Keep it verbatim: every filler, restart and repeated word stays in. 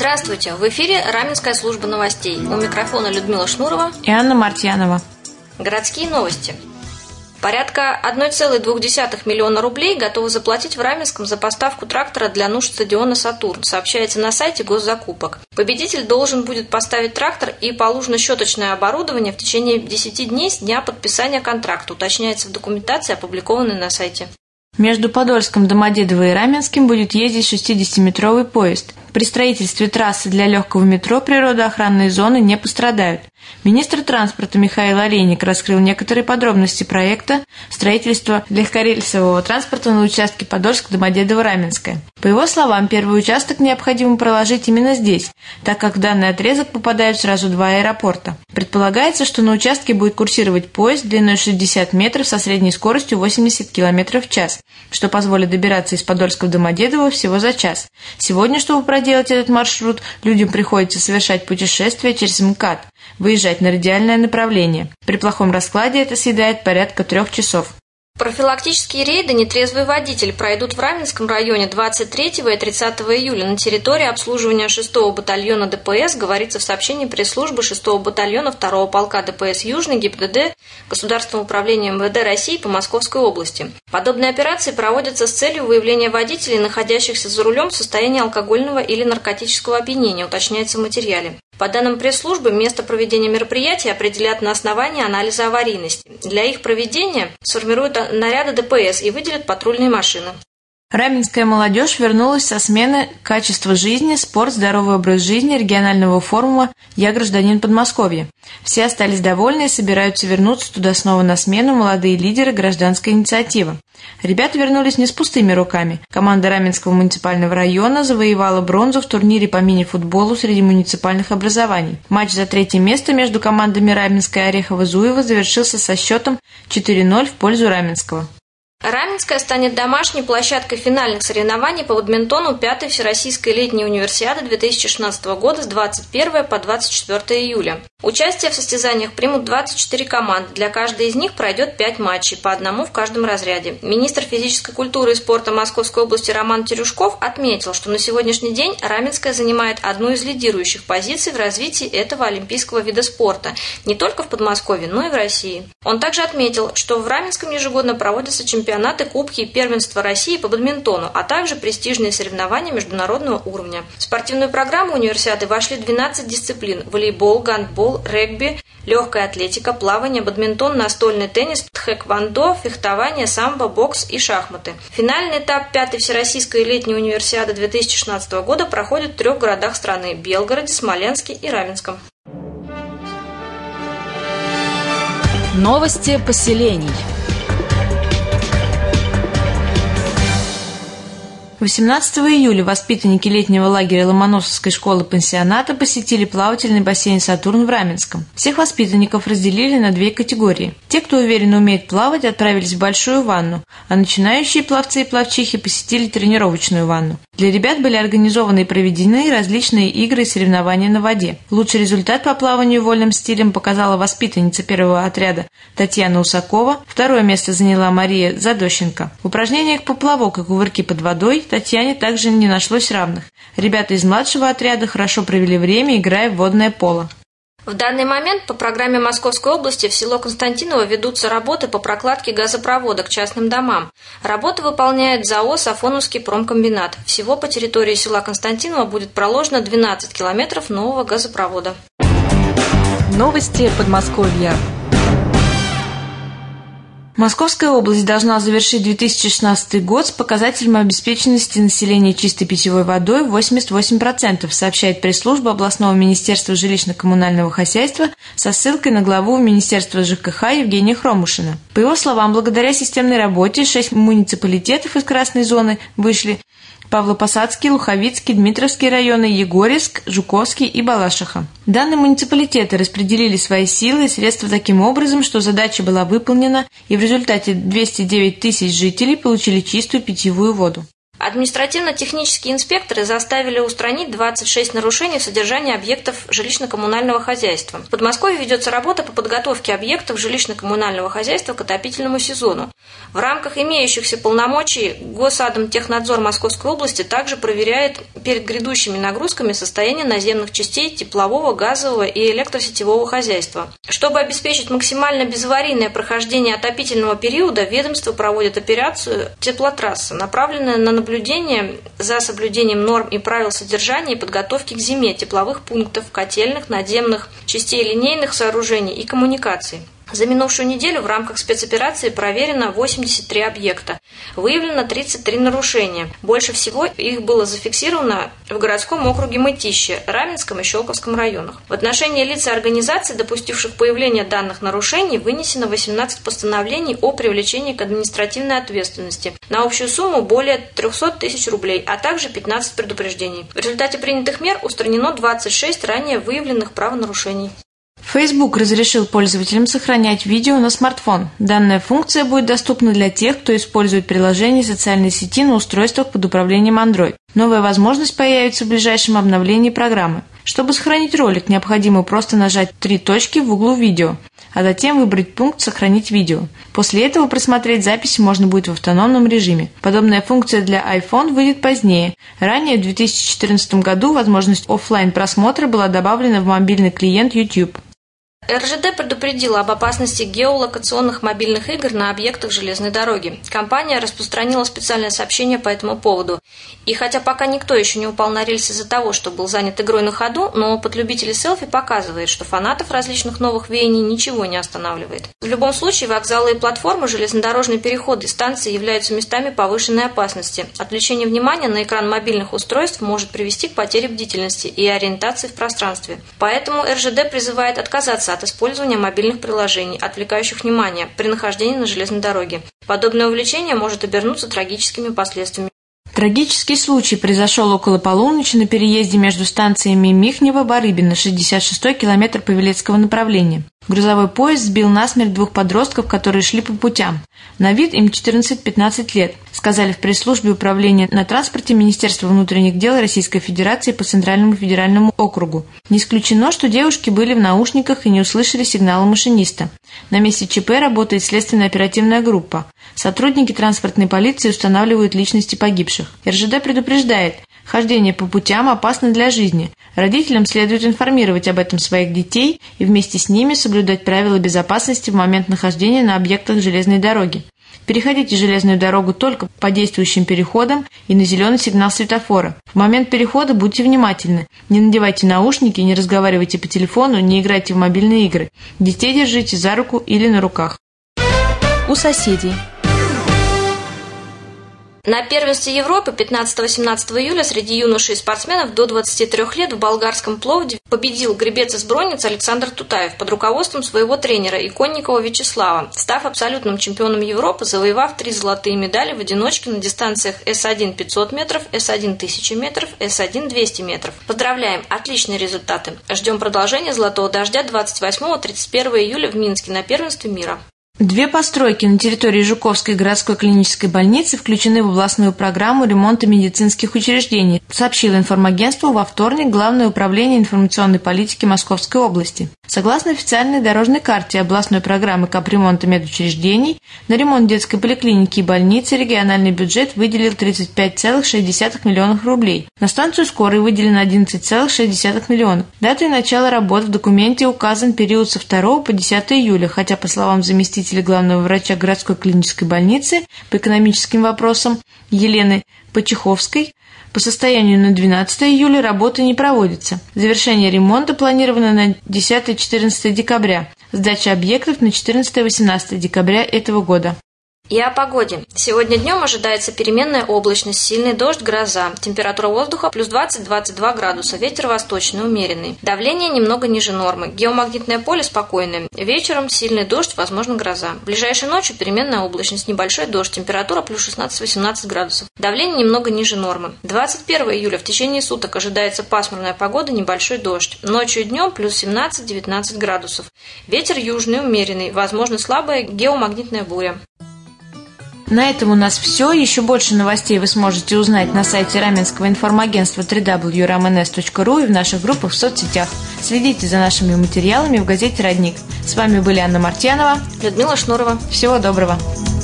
Здравствуйте! В эфире Раменская служба новостей. У микрофона Людмила Шнурова и Анна Мартьянова. Городские новости. Порядка одна целая две десятых миллиона рублей готовы заплатить в Раменском за поставку трактора для нужд стадиона «Сатурн», сообщается на сайте госзакупок. Победитель должен будет поставить трактор и положено-щеточное оборудование в течение десяти дней с дня подписания контракта, уточняется в документации, опубликованной на сайте. Между Подольском, Домодедово и Раменским будет ездить шестидесятиметровый поезд. При строительстве трассы для легкого метро природоохранные зоны не пострадают. Министр транспорта Михаил Олейник раскрыл некоторые подробности проекта строительства легкорельсового транспорта на участке Подольск-Домодедово-Раменское. По его словам, первый участок необходимо проложить именно здесь, так как в данный отрезок попадают сразу два аэропорта. Предполагается, что на участке будет курсировать поезд длиной шестьдесят метров со средней скоростью восемьдесят километров в час, что позволит добираться из Подольска в Домодедово всего за час. Сегодня, чтобы проделать этот маршрут, людям приходится совершать путешествие через МКАД, выезжать на радиальное направление. При плохом раскладе это съедает порядка трех часов. Профилактические рейды «Нетрезвый водитель» пройдут в Раменском районе двадцать третьего и тридцатого июля на территории обслуживания шестого батальона ДПС, говорится в сообщении пресс-службы шестого батальона второго полка ДПС Южный ГИБДД Государственного управления МВД России по Московской области. Подобные операции проводятся с целью выявления водителей, находящихся за рулем в состоянии алкогольного или наркотического опьянения, уточняется в материале. По данным пресс-службы, место проведения мероприятий определят на основании анализа аварийности. Для их проведения сформируют наряды ДПС и выделят патрульные машины. Раменская молодежь вернулась со смены «Качество жизни. Спорт. Здоровый образ жизни» регионального форума «Я гражданин Подмосковья». Все остались довольны и собираются вернуться туда снова на смену молодые лидеры гражданской инициативы. Ребята вернулись не с пустыми руками. Команда Раменского муниципального района завоевала бронзу в турнире по мини-футболу среди муниципальных образований. Матч за третье место между командами Раменская и Орехово-Зуево завершился со счетом четыре ноль в пользу Раменского. Раменская станет домашней площадкой финальных соревнований по бадминтону пятой Всероссийской летней универсиады две тысячи шестнадцатого года с двадцать первого по двадцать четвёртое июля. Участие в состязаниях примут двадцать четыре команды. Для каждой из них пройдет пять матчей, по одному в каждом разряде. Министр физической культуры и спорта Московской области Роман Терюшков отметил, что на сегодняшний день Раменская занимает одну из лидирующих позиций в развитии этого олимпийского вида спорта не только в Подмосковье, но и в России. Он также отметил, что в Раменском ежегодно проводятся чемпионаты, кубки и первенства России по бадминтону, а также престижные соревнования международного уровня. В спортивную программу универсиады вошли двенадцать дисциплин – волейбол, гандбол, регби, легкая атлетика, плавание, бадминтон, настольный теннис, тхэквондо, фехтование, самбо, бокс и шахматы. Финальный этап пятой Всероссийской летней универсиады две тысячи шестнадцатого года проходит в трех городах страны – Белгороде, Смоленске и Раменском. Новости поселений. восемнадцатого июля воспитанники летнего лагеря Ломоносовской школы-пансионата посетили плавательный бассейн «Сатурн» в Раменском. Всех воспитанников разделили на две категории. Те, кто уверенно умеет плавать, отправились в большую ванну, а начинающие пловцы и пловчихи посетили тренировочную ванну. Для ребят были организованы и проведены различные игры и соревнования на воде. Лучший результат по плаванию вольным стилем показала воспитанница первого отряда Татьяна Усакова, второе место заняла Мария Задощенко. В упражнениях поплавок и кувырки под водой Татьяне также не нашлось равных. Ребята из младшего отряда хорошо провели время, играя в водное поло. В данный момент по программе Московской области в село Константиново ведутся работы по прокладке газопровода к частным домам. Работы выполняет ЗАО «Сафоновский промкомбинат». Всего по территории села Константиново будет проложено двенадцать километров нового газопровода. Новости Подмосковья. Московская область должна завершить две тысячи шестнадцатый год с показателем обеспеченности населения чистой питьевой водой восемьдесят восемь процентов, сообщает пресс-служба областного министерства жилищно-коммунального хозяйства со ссылкой на главу Министерства ЖКХ Евгения Хромушина. По его словам, благодаря системной работе шесть муниципалитетов из красной зоны вышли: Павлопосадский, Луховицкий, Дмитровский районы, Егорьевск, Жуковский и Балашиха. Данные муниципалитеты распределили свои силы и средства таким образом, что задача была выполнена, и в результате двести девять тысяч жителей получили чистую питьевую воду. Административно-технические инспекторы заставили устранить двадцать шесть нарушений в содержании объектов жилищно-коммунального хозяйства. В Подмосковье ведется работа по подготовке объектов жилищно-коммунального хозяйства к отопительному сезону. В рамках имеющихся полномочий Госатомтехнадзор Московской области также проверяет перед грядущими нагрузками состояние наземных частей теплового, газового и электросетевого хозяйства. Чтобы обеспечить максимально безаварийное прохождение отопительного периода, ведомство проводит операцию «Теплотрасса», направленную на наблюдение за соблюдением норм и правил содержания и подготовки к зиме тепловых пунктов, котельных, надземных частей линейных сооружений и коммуникаций. За минувшую неделю в рамках спецоперации проверено восемьдесят три объекта. Выявлено тридцать три нарушения. Больше всего их было зафиксировано в городском округе Мытищи, Раменском и Щелковском районах. В отношении лиц и организаций, допустивших появление данных нарушений, вынесено восемнадцать постановлений о привлечении к административной ответственности на общую сумму более триста тысяч рублей, а также пятнадцать предупреждений. В результате принятых мер устранено двадцать шесть ранее выявленных правонарушений. Facebook разрешил пользователям сохранять видео на смартфон. Данная функция будет доступна для тех, кто использует приложение социальной сети на устройствах под управлением Android. Новая возможность появится в ближайшем обновлении программы. Чтобы сохранить ролик, необходимо просто нажать три точки в углу видео, а затем выбрать пункт «Сохранить видео». После этого просмотреть записи можно будет в автономном режиме. Подобная функция для iPhone выйдет позднее. Ранее, в две тысячи четырнадцатом году, возможность офлайн просмотра была добавлена в мобильный клиент YouTube. эр жэ дэ предупредила об опасности геолокационных мобильных игр на объектах железной дороги. Компания распространила специальное сообщение по этому поводу. И хотя пока никто еще не упал на рельсы из-за того, что был занят игрой на ходу, но опыт любителей селфи показывает, что фанатов различных новых веяний ничего не останавливает. В любом случае, вокзалы и платформы, железнодорожные переходы и станции являются местами повышенной опасности. Отвлечение внимания на экран мобильных устройств может привести к потере бдительности и ориентации в пространстве. Поэтому эр жэ дэ призывает отказаться от использования мобильных приложений, отвлекающих внимание при нахождении на железной дороге. Подобное увлечение может обернуться трагическими последствиями. Трагический случай произошел около полуночи на переезде между станциями Михнево-Барыбино, шестьдесят шестой километр Павелецкого направления. Грузовой поезд сбил насмерть двух подростков, которые шли по путям. На вид им четырнадцать-пятнадцать лет, сказали в пресс-службе управления на транспорте Министерства внутренних дел Российской Федерации по Центральному федеральному округу. Не исключено, что девушки были в наушниках и не услышали сигнала машиниста. На месте ЧП работает следственная оперативная группа. Сотрудники транспортной полиции устанавливают личности погибших. эр жэ дэ предупреждает: хождение по путям опасно для жизни. Родителям следует информировать об этом своих детей и вместе с ними соблюдать правила безопасности в момент нахождения на объектах железной дороги. Переходите железную дорогу только по действующим переходам и на зеленый сигнал светофора. В момент перехода будьте внимательны. Не надевайте наушники, не разговаривайте по телефону, не играйте в мобильные игры. Детей держите за руку или на руках. У соседей. На первенстве Европы пятнадцатого-семнадцатого июля среди юношей и спортсменов до двадцати трёх лет в болгарском Пловдиве победил гребец из Бронницы Александр Тутаев под руководством своего тренера Иконникова Вячеслава, став абсолютным чемпионом Европы, завоевав три золотые медали в одиночке на дистанциях эс один пятьсот метров, эс один тысяча метров, эс один двести метров. Поздравляем! Отличные результаты! Ждем продолжения «Золотого дождя» двадцать восьмого — тридцать первого июля в Минске на первенстве мира. Две постройки на территории Жуковской городской клинической больницы включены в областную программу ремонта медицинских учреждений, сообщило информагентству во вторник Главное управление информационной политики Московской области. Согласно официальной дорожной карте областной программы капремонта медучреждений, на ремонт детской поликлиники и больницы региональный бюджет выделил тридцать пять целых шесть десятых миллионов рублей. На станцию скорой выделено одиннадцать целых шесть десятых миллионов. Датой начала работ в документе указан период со второго по десятое июля, хотя, по словам заместителя главного врача городской клинической больницы по экономическим вопросам Елены Почеховской, по состоянию на двенадцатое июля работы не проводятся. Завершение ремонта планировано на десятое-четырнадцатое декабря, сдача объектов на четырнадцатое-восемнадцатое декабря этого года. И о погоде. Сегодня днем ожидается переменная облачность, сильный дождь, гроза. Температура воздуха плюс двадцать — двадцать два градуса, ветер восточный, умеренный. Давление немного ниже нормы. Геомагнитное поле спокойное. Вечером сильный дождь, возможно гроза. Ближайшей ночью переменная облачность, небольшой дождь, температура плюс шестнадцать — восемнадцать градусов. Давление немного ниже нормы. двадцать первого июля в течение суток ожидается пасмурная погода, небольшой дождь. Ночью и днем плюс семнадцать — девятнадцать градусов. Ветер южный, умеренный, возможно слабая геомагнитная буря. На этом у нас все. Еще больше новостей вы сможете узнать на сайте Раменского информагентства дабл ю дабл ю дабл ю точка рам эн эс точка ру и в наших группах в соцсетях. Следите за нашими материалами в газете «Родник». С вами были Анна Мартьянова, Людмила Шнурова. Всего доброго.